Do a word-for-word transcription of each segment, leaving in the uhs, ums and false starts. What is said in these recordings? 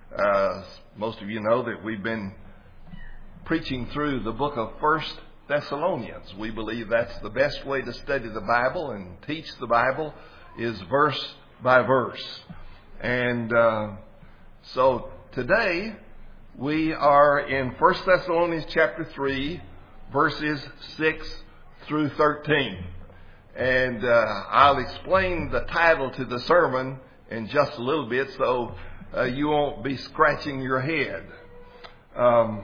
Uh, most of you know that we've been preaching through the book of First Thessalonians. We believe that's the best way to study the Bible and teach the Bible is verse by verse. And uh, so today we are in First Thessalonians chapter three, verses six through thirteen. And uh, I'll explain the title to the sermon in just a little bit so uh, you won't be scratching your head. Um,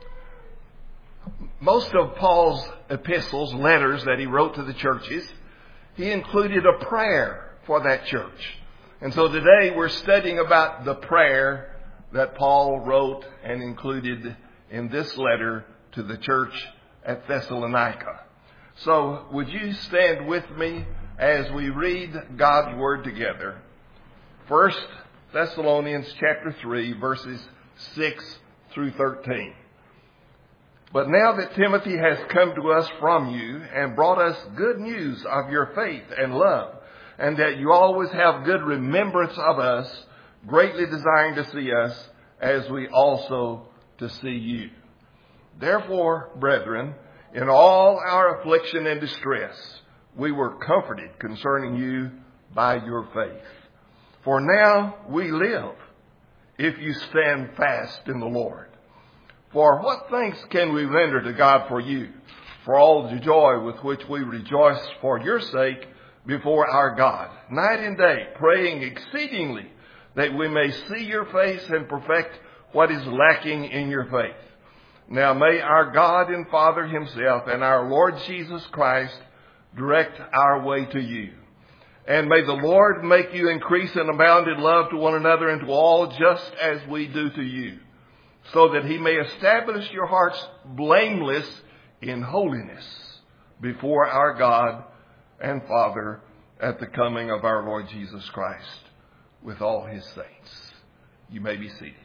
most of Paul's epistles, letters that he wrote to the churches, he included a prayer for that church. And so today we're studying about the prayer that Paul wrote and included in this letter to the church at Thessalonica. So would you stand with me as we read God's Word together? First Thessalonians chapter three, verses six through thirteen. But now that Timothy has come to us from you and brought us good news of your faith and love, and that you always have good remembrance of us, greatly desiring to see us, as we also to see you. Therefore, brethren, in all our affliction and distress, we were comforted concerning you by your faith. For now we live, if you stand fast in the Lord. For what thanks can we render to God for you, for all the joy with which we rejoice for your sake before our God, night and day, praying exceedingly that we may see your face and perfect what is lacking in your faith. Now may our God and Father himself and our Lord Jesus Christ direct our way to you. And may the Lord make you increase and abound in love to one another and to all, just as we do to you, so that he may establish your hearts blameless in holiness before our God and Father at the coming of our Lord Jesus Christ with all his saints. You may be seated.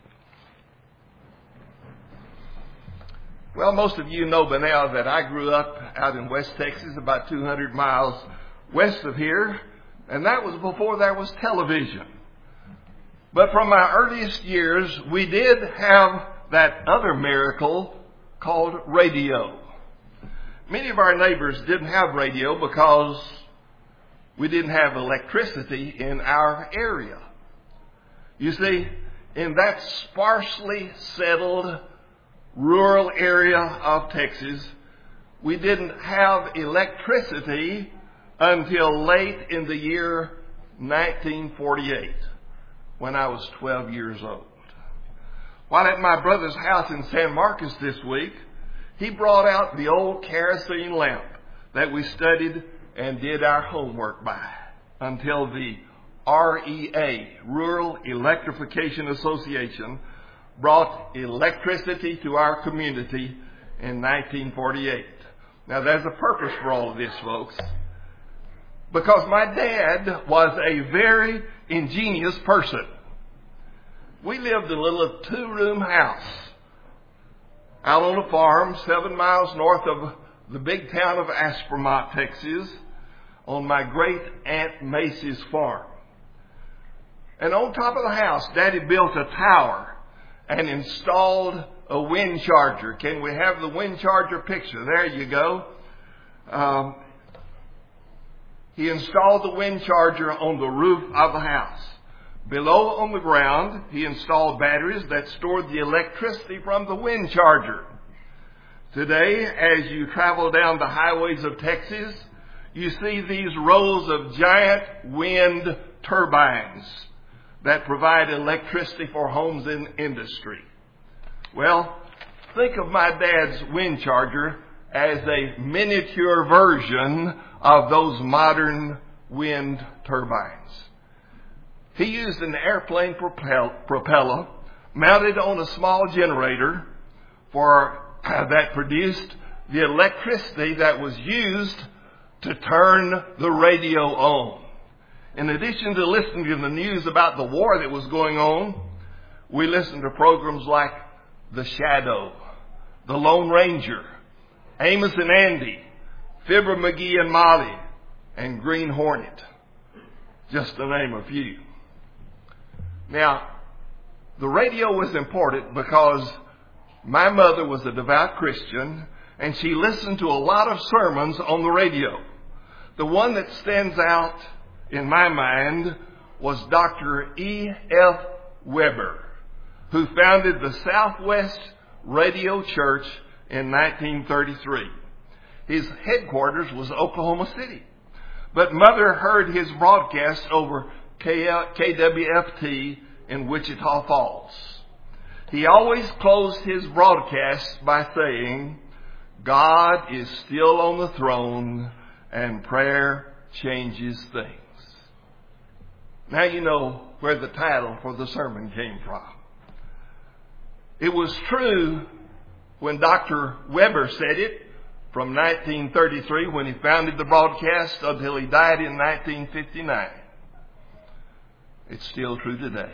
Well, most of you know by now that I grew up out in West Texas, about two hundred miles west of here, and that was before there was television. But from my earliest years, we did have that other miracle called radio. Many of our neighbors didn't have radio because we didn't have electricity in our area. You see, in that sparsely settled rural area of Texas, we didn't have electricity until late in the year nineteen forty-eight, when I was twelve years old. While at my brother's house in San Marcos this week, he brought out the old kerosene lamp that we studied and did our homework by until the R E A, Rural Electrification Association, brought electricity to our community in nineteen forty-eight. Now there's a purpose for all of this, folks. Because my dad was a very ingenious person. We lived in a little two-room house out on a farm seven miles north of the big town of Aspermont, Texas, on my great Aunt Macy's farm. And on top of the house, Daddy built a tower and installed a wind charger. Can we have the wind charger picture? There you go. Um, he installed the wind charger on the roof of the house. Below on the ground, he installed batteries that stored the electricity from the wind charger. Today, as you travel down the highways of Texas, you see these rows of giant wind turbines that provide electricity for homes and industry. Well, think of my dad's wind charger as a miniature version of those modern wind turbines. He used an airplane propel- propeller mounted on a small generator for uh, that produced the electricity that was used to turn the radio on. In addition to listening to the news about the war that was going on, we listened to programs like The Shadow, The Lone Ranger, Amos and Andy, Fibber McGee and Molly, and Green Hornet, just to name a few. Now, The radio was important because my mother was a devout Christian, and she listened to a lot of sermons on the radio. The one that stands out in my mind was Doctor E F Weber, who founded the Southwest Radio Church in nineteen thirty-three. His headquarters was Oklahoma City, but Mother heard his broadcast over K W F T in Wichita Falls. He always closed his broadcast by saying, "God is still on the throne and prayer changes things." Now you know where the title for the sermon came from. It was true when Doctor Weber said it from nineteen thirty-three, when he founded the broadcast, until he died in nineteen fifty-nine. It's still true today.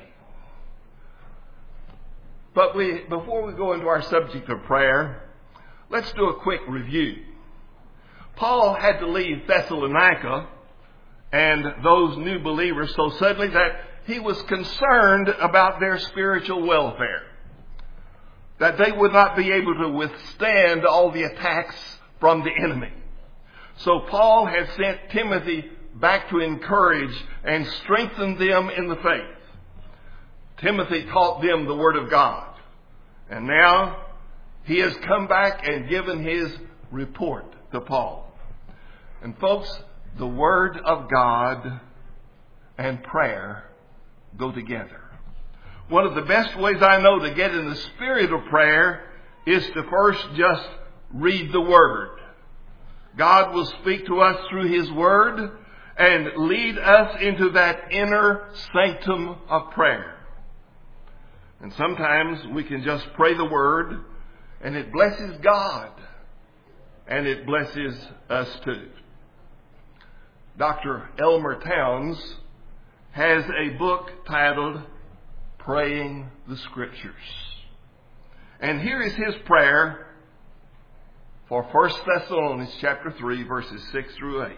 But we, before we go into our subject of prayer, let's do a quick review. Paul had to leave Thessalonica and those new believers so suddenly that he was concerned about their spiritual welfare, that they would not be able to withstand all the attacks from the enemy. So Paul had sent Timothy back to encourage and strengthen them in the faith. Timothy taught them the Word of God. And now he has come back and given his report to Paul. And folks, the Word of God and prayer go together. One of the best ways I know to get in the spirit of prayer is to first just read the Word. God will speak to us through His Word and lead us into that inner sanctum of prayer. And sometimes we can just pray the Word and it blesses God and it blesses us too. Doctor Elmer Towns has a book titled Praying the Scriptures. And here is his prayer for First Thessalonians chapter three, verses six through eight.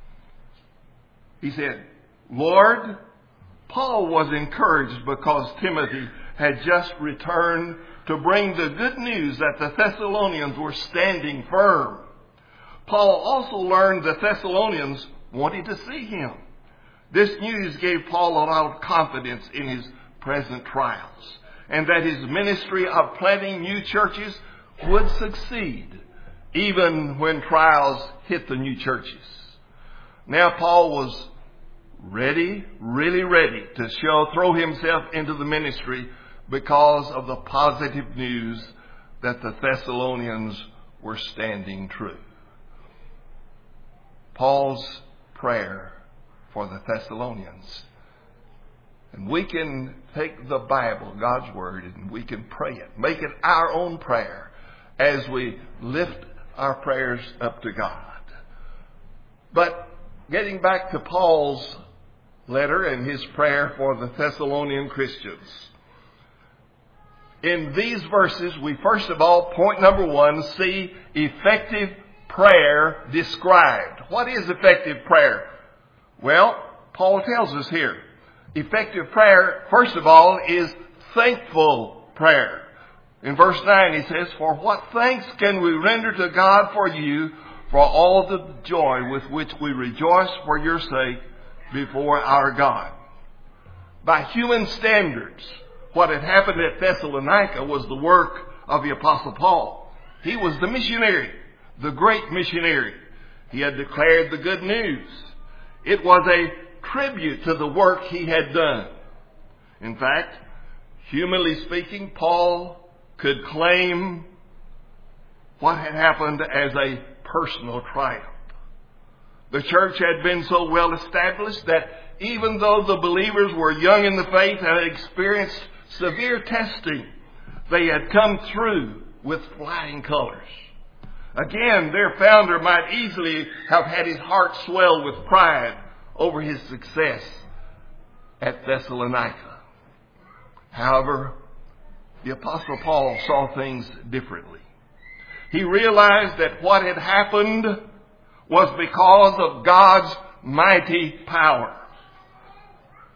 He said, "Lord, Paul was encouraged because Timothy had just returned to bring the good news that the Thessalonians were standing firm. Paul also learned the Thessalonians wanted to see him. This news gave Paul a lot of confidence in his present trials, and that his ministry of planting new churches would succeed, even when trials hit the new churches." Now Paul was ready, really ready to show, throw himself into the ministry because of the positive news that the Thessalonians were standing true. Paul's prayer for the Thessalonians. And we can take the Bible, God's Word, and we can pray it. Make it our own prayer as we lift our prayers up to God. But getting back to Paul's letter and his prayer for the Thessalonian Christians. In these verses, we first of all, point number one, see effective prayer described. What is effective prayer? Well, Paul tells us here. Effective prayer, first of all, is thankful prayer. In verse nine, he says, "For what thanks can we render to God for you, for all the joy with which we rejoice for your sake before our God." By human standards, what had happened at Thessalonica was the work of the Apostle Paul. He was the missionary, the great missionary. He had declared the good news. It was a tribute to the work he had done. In fact, humanly speaking, Paul could claim what had happened as a personal triumph. The church had been so well established that even though the believers were young in the faith and had experienced severe testing, they had come through with flying colors. Again, their founder might easily have had his heart swell with pride over his success at Thessalonica. However, the Apostle Paul saw things differently. He realized that what had happened was because of God's mighty power.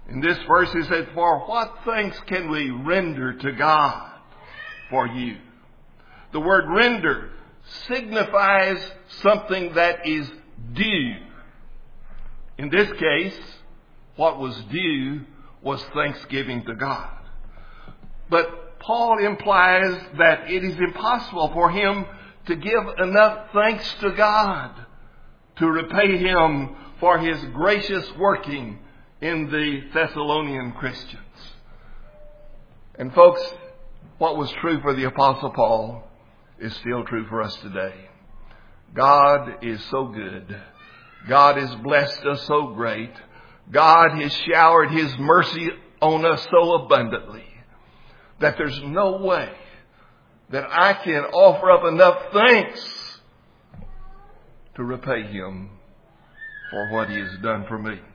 In this verse he said, for what thanks can we render to God for you? The word render signifies something that is due. In this case, what was due was thanksgiving to God. But Paul implies that it is impossible for him to give enough thanks to God to repay him for his gracious working in the Thessalonian Christians. And folks, what was true for the Apostle Paul is still true for us today. God is so good. God has blessed us so great. God has showered His mercy on us so abundantly that there's no way that I can offer up enough thanks to repay Him for what He has done for me.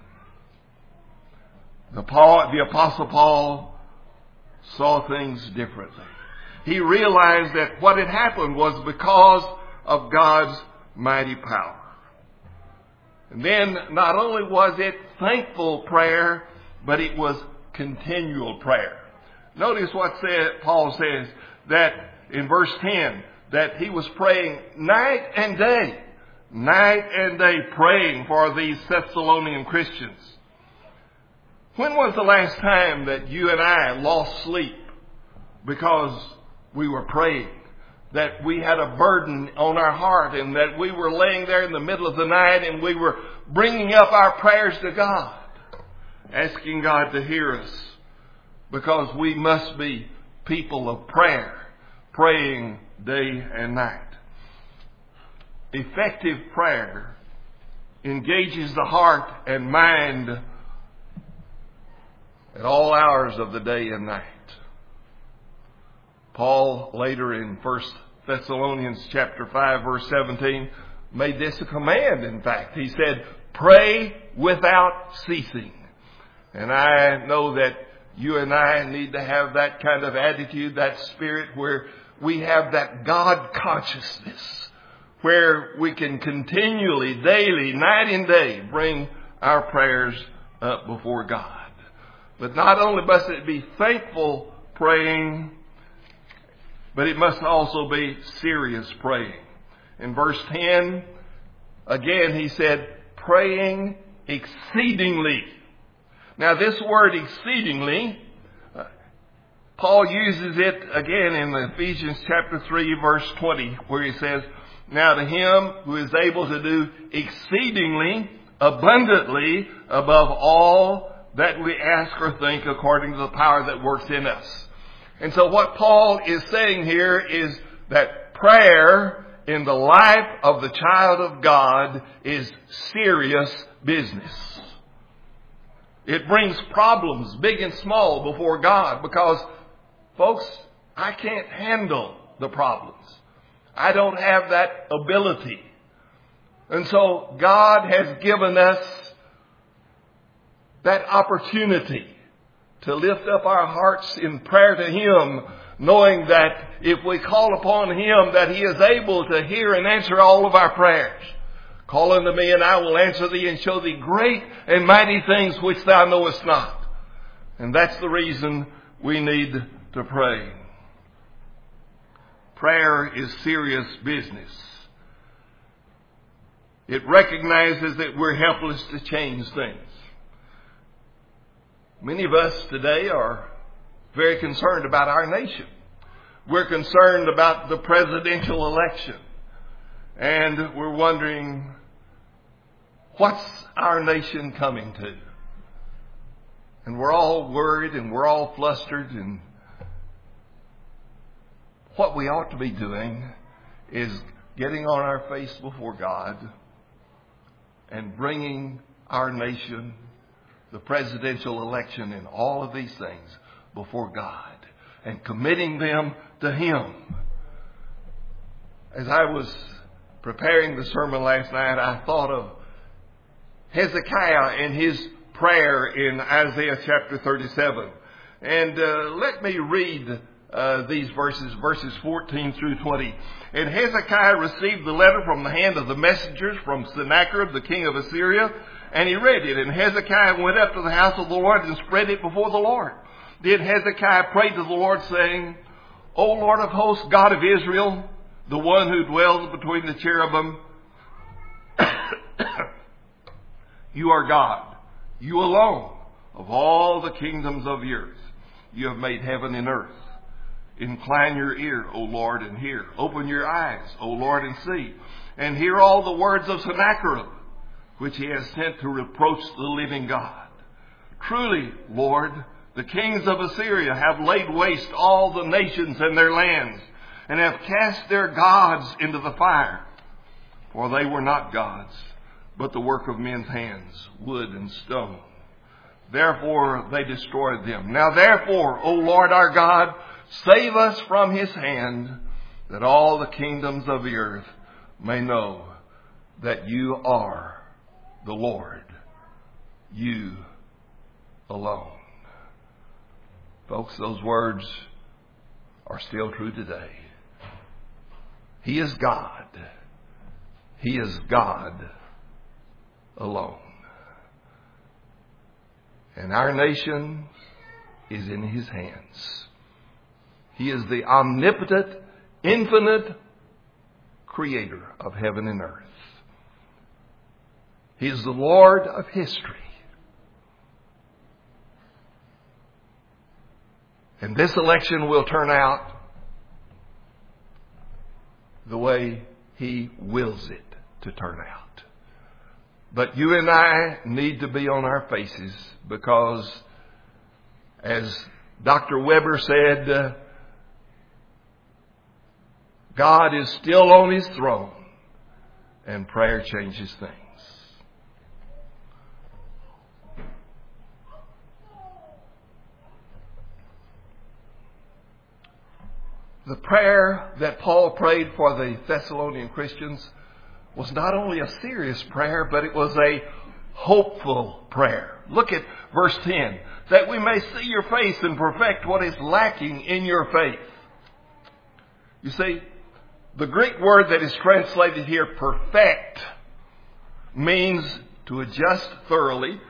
The, Paul, the Apostle Paul saw things differently. He realized that what had happened was because of God's mighty power. And then not only was it thankful prayer, but it was continual prayer. Notice what said, Paul says that in verse ten, that he was praying night and day, night and day praying for these Thessalonian Christians. When was the last time that you and I lost sleep because we were praying? That we had a burden on our heart and that we were laying there in the middle of the night and we were bringing up our prayers to God, asking God to hear us, because we must be people of prayer, praying day and night. Effective prayer engages the heart and mind at all hours of the day and night. Paul later in First Thessalonians chapter five verse seventeen made this a command, in fact. He said, pray without ceasing. And I know that you and I need to have that kind of attitude, that spirit where we have that God consciousness, where we can continually, daily, night and day, bring our prayers up before God. But not only must it be thankful praying, but it must also be serious praying. In verse ten, again he said, praying exceedingly. Now this word exceedingly, uh, Paul uses it again in Ephesians chapter three verse twenty, where he says, now to Him who is able to do exceedingly abundantly above all that we ask or think, according to the power that works in us. And so what Paul is saying here is that prayer in the life of the child of God is serious business. It brings problems, big and small, before God, because, folks, I can't handle the problems. I don't have that ability. And so God has given us that opportunity to lift up our hearts in prayer to Him, knowing that if we call upon Him, that He is able to hear and answer all of our prayers. Call unto me, and I will answer thee and show thee great and mighty things which thou knowest not. And that's the reason we need to pray. Prayer is serious business. It recognizes that we're helpless to change things. Many of us today are very concerned about our nation. We're concerned about the presidential election. And we're wondering, what's our nation coming to? And we're all worried and we're all flustered. And what we ought to be doing is getting on our face before God and bringing our nation, the presidential election, and all of these things before God and committing them to Him. As I was preparing the sermon last night, I thought of Hezekiah and his prayer in Isaiah chapter thirty-seven. And uh, let me read uh, these verses, verses fourteen through twenty. And Hezekiah received the letter from the hand of the messengers from Sennacherib, the king of Assyria, and he read it. And Hezekiah went up to the house of the Lord and spread it before the Lord. Then Hezekiah prayed to the Lord, saying, O Lord of hosts, God of Israel, the one who dwells between the cherubim, you are God, you alone, of all the kingdoms of the earth. You have made heaven and earth. Incline your ear, O Lord, and hear. Open your eyes, O Lord, and see. And hear all the words of Sennacherib, which he has sent to reproach the living God. Truly, Lord, the kings of Assyria have laid waste all the nations and their lands, and have cast their gods into the fire. For they were not gods, but the work of men's hands, wood and stone. Therefore they destroyed them. Now therefore, O Lord our God, save us from his hand, that all the kingdoms of the earth may know that you are the Lord, you alone. Folks, those words are still true today. He is God. He is God alone. And our nation is in his hands. He is the omnipotent, infinite creator of heaven and earth. He is the Lord of history. And this election will turn out the way he wills it to turn out. But you and I need to be on our faces because, as Doctor Weber said, uh, God is still on his throne and prayer changes things. The prayer that Paul prayed for the Thessalonian Christians was not only a serious prayer, but it was a hopeful prayer. Look at verse ten. That we may see your face and perfect what is lacking in your faith. You see, the Greek word that is translated here, perfect, means to adjust thoroughly,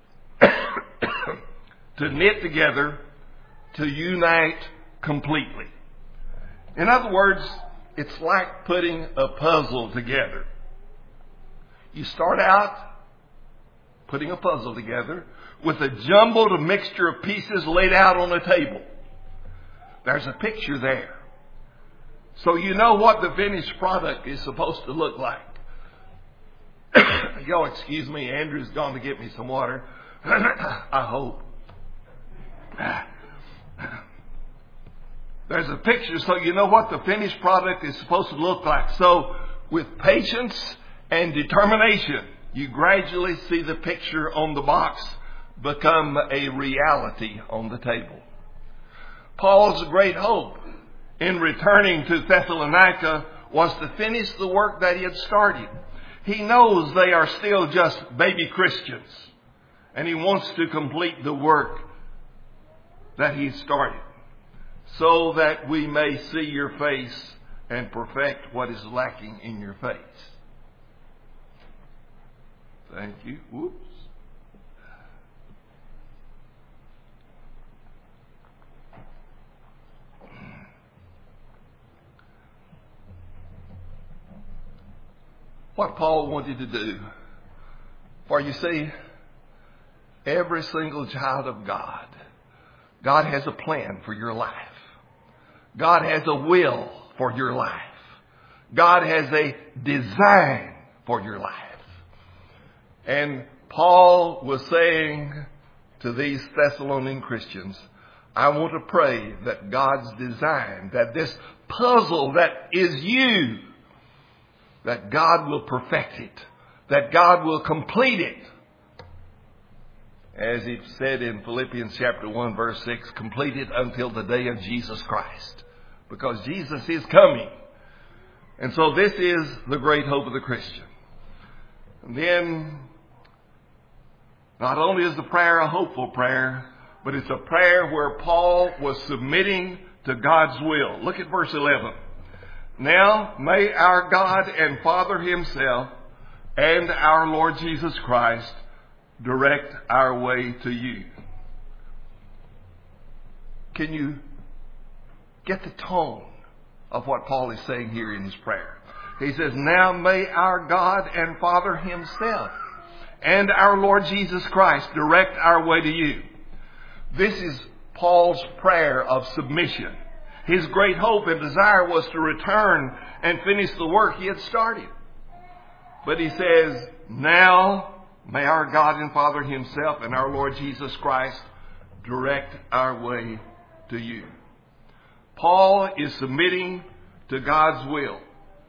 to knit together, to unite completely. In other words, it's like putting a puzzle together. You start out putting a puzzle together with a jumbled mixture of pieces laid out on a table. There's a picture there. So you know what the finished product is supposed to look like. Y'all excuse me, Andrew's gone to get me some water. I hope. There's a picture so you know what the finished product is supposed to look like. So with patience and determination, you gradually see the picture on the box become a reality on the table. Paul's great hope in returning to Thessalonica was to finish the work that he had started. He knows they are still just baby Christians, and he wants to complete the work that he started, so that we may see your face and perfect what is lacking in your face. Thank you. Whoops. What Paul wanted to do, for you see, every single child of God, God has a plan for your life. God has a will for your life. God has a design for your life. And Paul was saying to these Thessalonian Christians, I want to pray that God's design, that this puzzle that is you, that God will perfect it, that God will complete it. As he said in Philippians chapter one, verse six, completed until the day of Jesus Christ. Because Jesus is coming. And so this is the great hope of the Christian. And then, not only is the prayer a hopeful prayer, but it's a prayer where Paul was submitting to God's will. Look at verse eleven. Now may our God and Father himself and our Lord Jesus Christ direct our way to you. Can you get the tone of what Paul is saying here in his prayer? He says, now may our God and Father himself and our Lord Jesus Christ direct our way to you. This is Paul's prayer of submission. His great hope and desire was to return and finish the work he had started. But he says, now may our God and Father himself and our Lord Jesus Christ direct our way to you. Paul is submitting to God's will.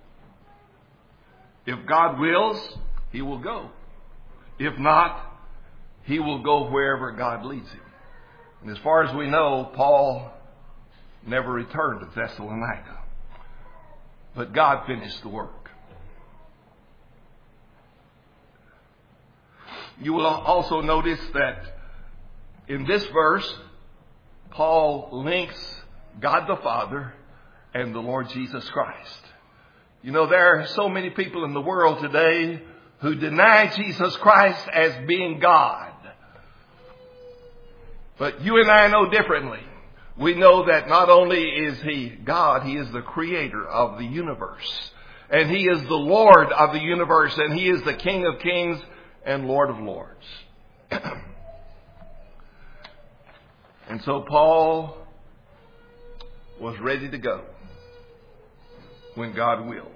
If God wills, he will go. If not, he will go wherever God leads him. And as far as we know, Paul never returned to Thessalonica. But God finished the work. You will also notice that in this verse, Paul links God the Father and the Lord Jesus Christ. You know, there are so many people in the world today who deny Jesus Christ as being God. But you and I know differently. We know that not only is he God, he is the creator of the universe. And he is the Lord of the universe. And he is the King of kings and Lord of lords. And so Paul was ready to go when God willed.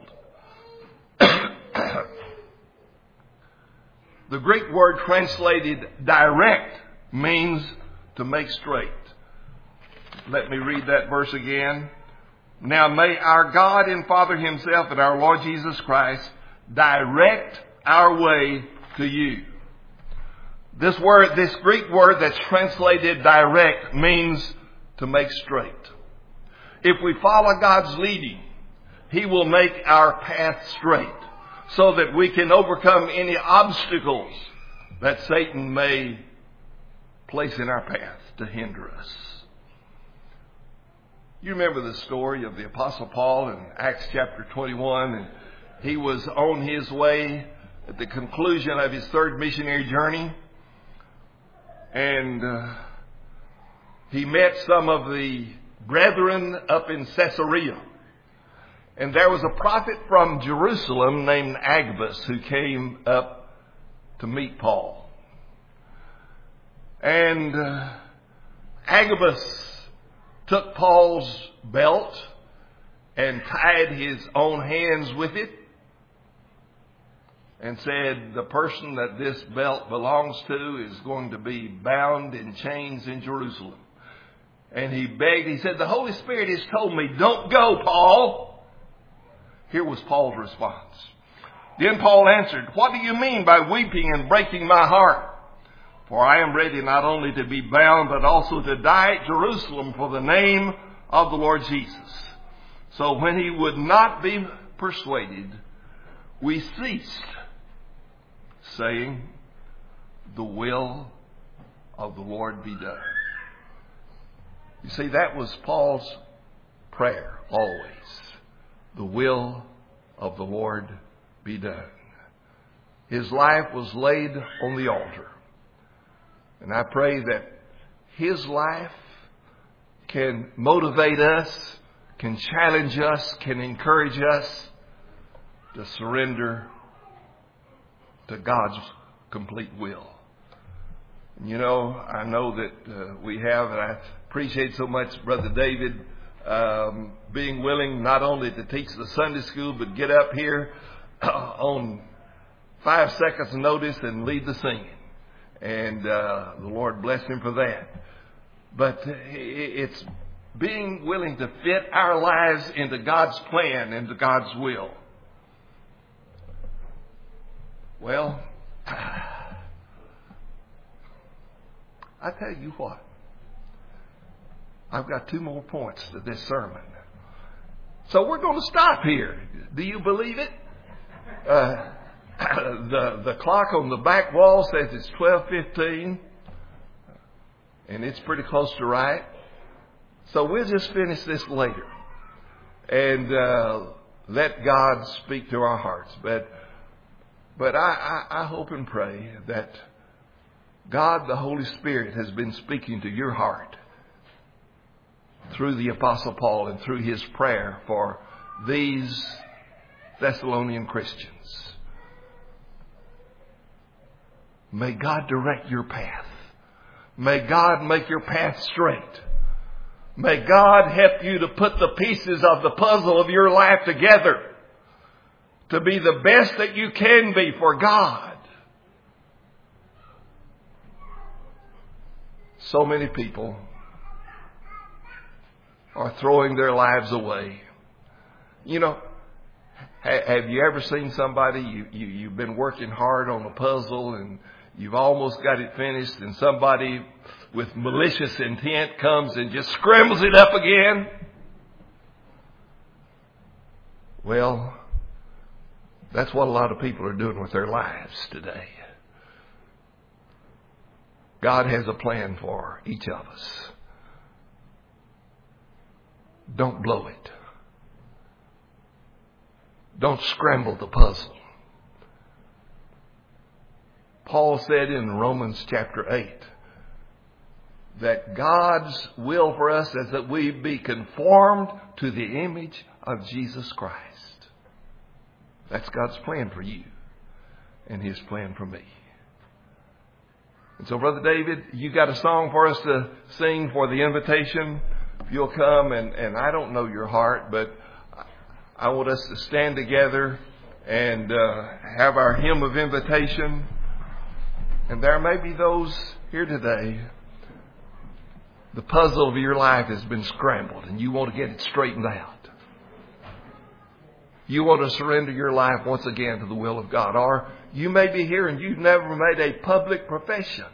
The Greek word translated direct means to make straight. Let me read that verse again. Now may our God and Father himself and our Lord Jesus Christ direct our way to you. This word, this Greek word that's translated direct means to make straight. If we follow God's leading, he will make our path straight so that we can overcome any obstacles that Satan may place in our path to hinder us. You remember the story of the Apostle Paul in Acts chapter twenty-one, and he was on his way at the conclusion of his third missionary journey, and uh, he met some of the brethren up in Caesarea. And there was a prophet from Jerusalem named Agabus who came up to meet Paul. And uh, Agabus took Paul's belt and tied his own hands with it and said, the person that this belt belongs to is going to be bound in chains in Jerusalem. And he begged, he said, the Holy Spirit has told me, don't go, Paul. Here was Paul's response. Then Paul answered, what do you mean by weeping and breaking my heart? For I am ready not only to be bound, but also to die at Jerusalem for the name of the Lord Jesus. So when he would not be persuaded, we ceased, saying, the will of the Lord be done. You see, that was Paul's prayer always. The will of the Lord be done. His life was laid on the altar. And I pray that his life can motivate us, can challenge us, can encourage us to surrender to God's complete will. And you know, I know that uh, we have, and I appreciate so much Brother David um, being willing not only to teach the Sunday school, but get up here uh, on five seconds notice and lead the singing. And uh, the Lord bless him for that. But it's being willing to fit our lives into God's plan, into God's will. Well, I tell you what. I've got two more points to this sermon. So we're going to stop here. Do you believe it? Uh, the the clock on the back wall says it's twelve fifteen, and it's pretty close to right. So we'll just finish this later and uh, let God speak to our hearts. But but I, I, I hope and pray that God, the Holy Spirit, has been speaking to your heart through the Apostle Paul and through his prayer for these Thessalonian Christians. May God direct your path. May God make your path straight. May God help you to put the pieces of the puzzle of your life together to be the best that you can be for God. So many people are throwing their lives away. You know, have you ever seen somebody, you, you, you've been working hard on a puzzle and you've almost got it finished, and somebody with malicious intent comes and just scrambles it up again? Well, that's what a lot of people are doing with their lives today. God has a plan for each of us. Don't blow it. Don't scramble the puzzle. Paul said in Romans chapter eight that God's will for us is that we be conformed to the image of Jesus Christ. That's God's plan for you and His plan for me. And so, Brother David, you got a song for us to sing for the invitation. If you'll come, and, and I don't know your heart, but I want us to stand together and uh, have our hymn of invitation. And there may be those here today, the puzzle of your life has been scrambled and you want to get it straightened out. You want to surrender your life once again to the will of God. Or you may be here and you've never made a public profession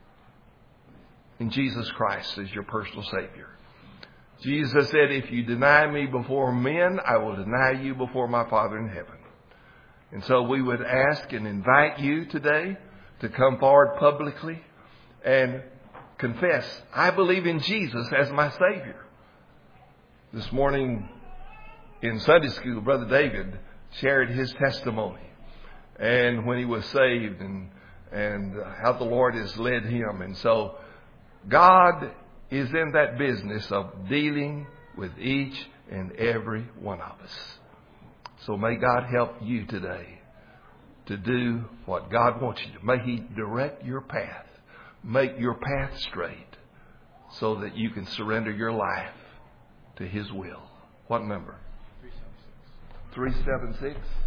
in Jesus Christ as your personal Savior. Jesus said, if you deny me before men, I will deny you before my Father in heaven. And so we would ask and invite you today to come forward publicly and confess, I believe in Jesus as my Savior. This morning in Sunday school, Brother David shared his testimony and when he was saved and, and how the Lord has led him. And so God is in that business of dealing with each and every one of us. So may God help you today to do what God wants you to. May He direct your path, make your path straight so that you can surrender your life to His will. What number? three seven six. three seven six.